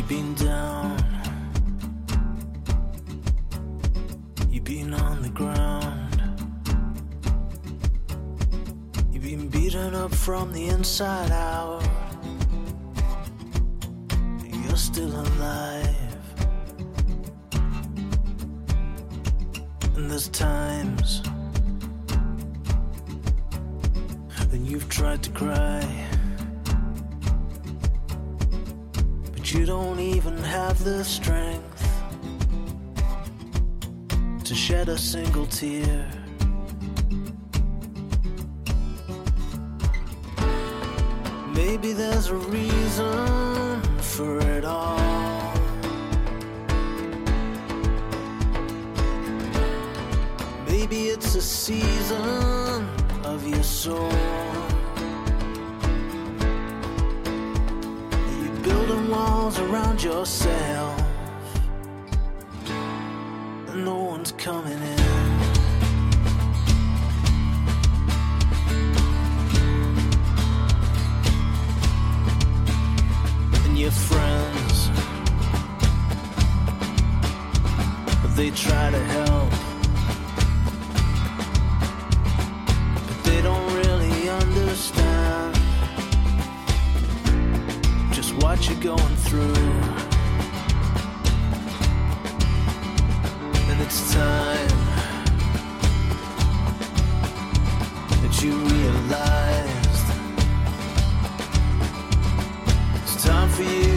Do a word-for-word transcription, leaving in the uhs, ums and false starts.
You've been down, you've been on the ground, you've been beaten up from the inside out. You're still alive, and there's times when you've tried to cry, but you don't even have the strength to shed a single tear. Maybe there's a reason for it all. Maybe it's a season of your soul. You're building walls around yourself, and no one's coming in. Your friends, they try to help, but they don't really understand just what you're going through. And it's time that you realize it's time for you